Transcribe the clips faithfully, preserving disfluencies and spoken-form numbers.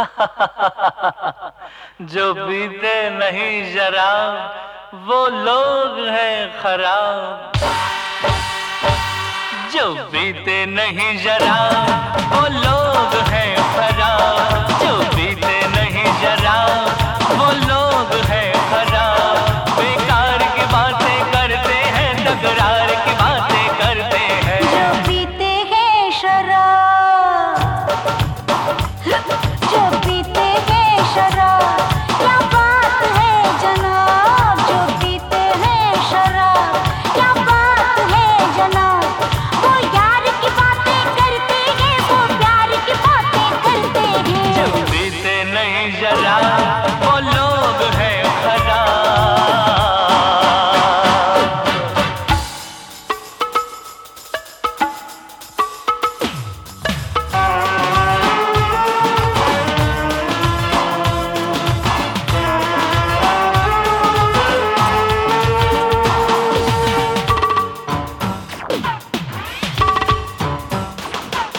जो पीते नहीं शराब वो लोग हैं खराब। जो पीते नहीं शराब वो लोग हैं खराब। जो पीते नहीं शराब वो लोग हैं खराब। बेकार की बातें करते हैं, तकरार की बातें करते हैं। जो पीते हैं शराब, जो पीते हैं शराब, क्या बात है जनाब। जो पीते हैं शराब, क्या बात है जनाब। वो यार की बातें करते हैं, वो प्यार की बातें करते हैं। जो पीते नहीं शराब वो लोग हैं खराब।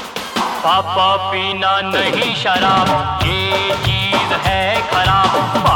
पापा पीना नहीं शराब, ये चीज है खराब।